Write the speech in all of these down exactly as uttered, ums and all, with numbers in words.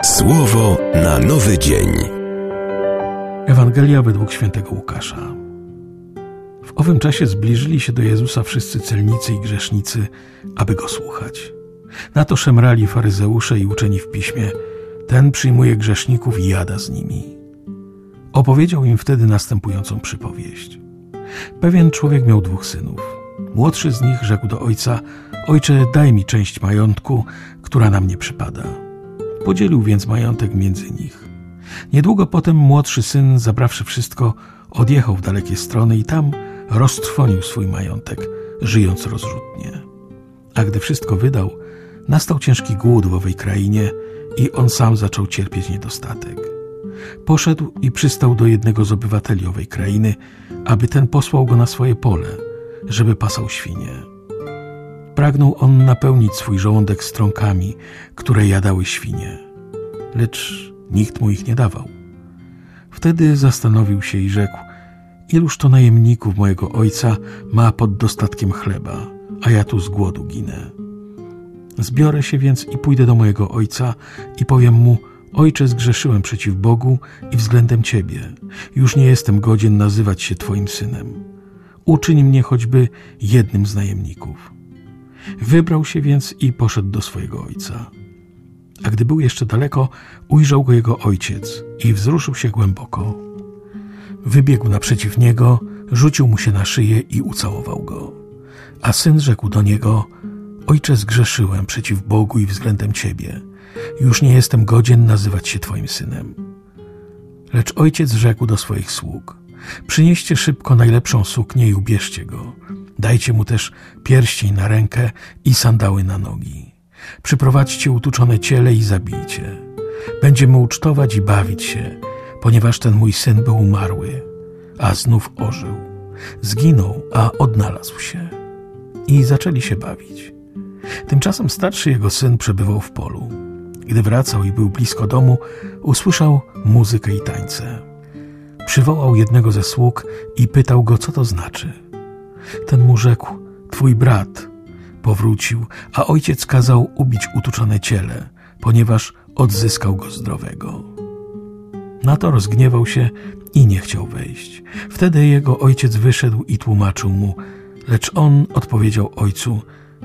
Słowo na nowy dzień. Ewangelia według świętego Łukasza. W owym czasie zbliżyli się do Jezusa wszyscy celnicy i grzesznicy, aby Go słuchać. Na to szemrali faryzeusze i uczeni w piśmie: ten przyjmuje grzeszników i jada z nimi. Opowiedział im wtedy następującą przypowieść. Pewien człowiek miał dwóch synów. Młodszy z nich rzekł do ojca: ojcze, daj mi część majątku, która na mnie przypada. Podzielił więc majątek między nich. Niedługo potem młodszy syn, zabrawszy wszystko, odjechał w dalekie strony i tam roztrwonił swój majątek, żyjąc rozrzutnie. A gdy wszystko wydał, nastał ciężki głód w owej krainie i on sam zaczął cierpieć niedostatek. Poszedł i przystał do jednego z obywateli owej krainy, aby ten posłał go na swoje pole, żeby pasał świnie. Pragnął on napełnić swój żołądek strąkami, które jadały świnie, lecz nikt mu ich nie dawał. Wtedy zastanowił się i rzekł: iluż to najemników mojego ojca ma pod dostatkiem chleba, a ja tu z głodu ginę. Zbiorę się więc i pójdę do mojego ojca i powiem mu: ojcze, zgrzeszyłem przeciw Bogu i względem Ciebie. Już nie jestem godzien nazywać się Twoim synem. Uczyń mnie choćby jednym z najemników. Wybrał się więc i poszedł do swojego ojca. A gdy był jeszcze daleko, ujrzał go jego ojciec i wzruszył się głęboko. Wybiegł naprzeciw niego, rzucił mu się na szyję i ucałował go. A syn rzekł do niego: ojcze, zgrzeszyłem przeciw Bogu i względem Ciebie. Już nie jestem godzien nazywać się Twoim synem. Lecz ojciec rzekł do swoich sług: przynieście szybko najlepszą suknię i ubierzcie go. Dajcie mu też pierścień na rękę i sandały na nogi. Przyprowadźcie utuczone ciele i zabijcie. Będziemy ucztować i bawić się, ponieważ ten mój syn był umarły, a znów ożył. Zginął, a odnalazł się. I zaczęli się bawić. Tymczasem starszy jego syn przebywał w polu. Gdy wracał i był blisko domu, usłyszał muzykę i tańce. Przywołał jednego ze sług i pytał go, co to znaczy. Ten mu rzekł: twój brat powrócił, a ojciec kazał ubić utuczone ciele, ponieważ odzyskał go zdrowego. Na to rozgniewał się i nie chciał wejść. Wtedy jego ojciec wyszedł i tłumaczył mu, lecz on odpowiedział ojcu: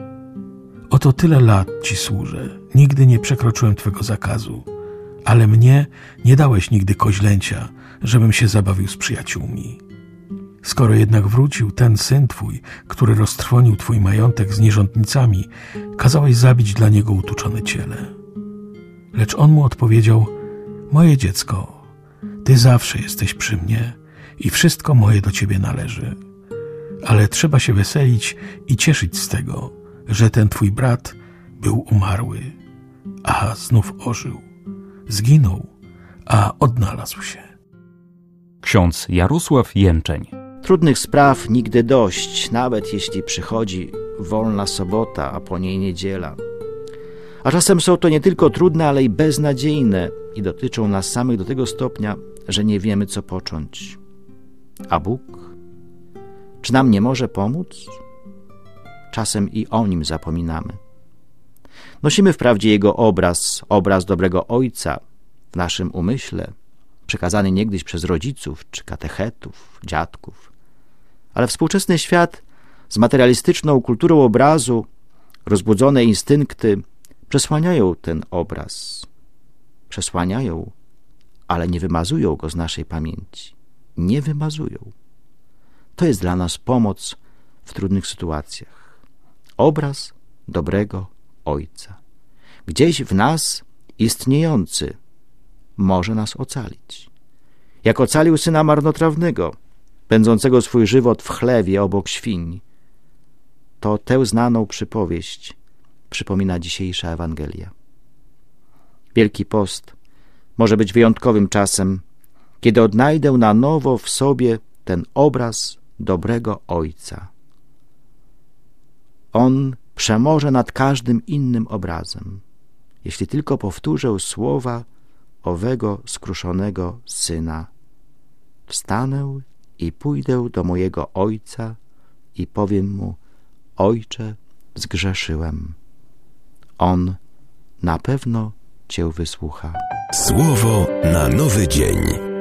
oto tyle lat ci służę, nigdy nie przekroczyłem twego zakazu, ale mnie nie dałeś nigdy koźlęcia, żebym się zabawił z przyjaciółmi. Skoro jednak wrócił ten syn twój, który roztrwonił twój majątek z nierządnicami, kazałeś zabić dla niego utuczone ciele. Lecz on mu odpowiedział: moje dziecko, ty zawsze jesteś przy mnie i wszystko moje do ciebie należy. Ale trzeba się weselić i cieszyć z tego, że ten twój brat był umarły, a znów ożył. Zginął, a odnalazł się. Ksiądz Jarosław Jęczeń. Trudnych spraw nigdy dość, nawet jeśli przychodzi wolna sobota, a po niej niedziela. A czasem są to nie tylko trudne, ale i beznadziejne i dotyczą nas samych do tego stopnia, że nie wiemy, co począć. A Bóg? Czy nam nie może pomóc? Czasem i o Nim zapominamy. Nosimy wprawdzie Jego obraz, obraz dobrego Ojca w naszym umyśle, przekazany niegdyś przez rodziców czy katechetów, dziadków. Ale współczesny świat z materialistyczną kulturą obrazu, rozbudzone instynkty przesłaniają ten obraz. Przesłaniają, ale nie wymazują go z naszej pamięci. Nie wymazują. To jest dla nas pomoc w trudnych sytuacjach. Obraz dobrego Ojca. Gdzieś w nas istniejący może nas ocalić. Jak ocalił syna marnotrawnego, pędzącego swój żywot w chlewie obok świń. To tę znaną przypowieść przypomina dzisiejsza Ewangelia. Wielki Post może być wyjątkowym czasem, kiedy odnajdę na nowo w sobie ten obraz dobrego Ojca. On przemoże nad każdym innym obrazem, jeśli tylko powtórzę słowa owego skruszonego Syna. Wstanę i pójdę do mojego Ojca i powiem Mu: Ojcze, zgrzeszyłem. On na pewno Cię wysłucha. Słowo na nowy dzień.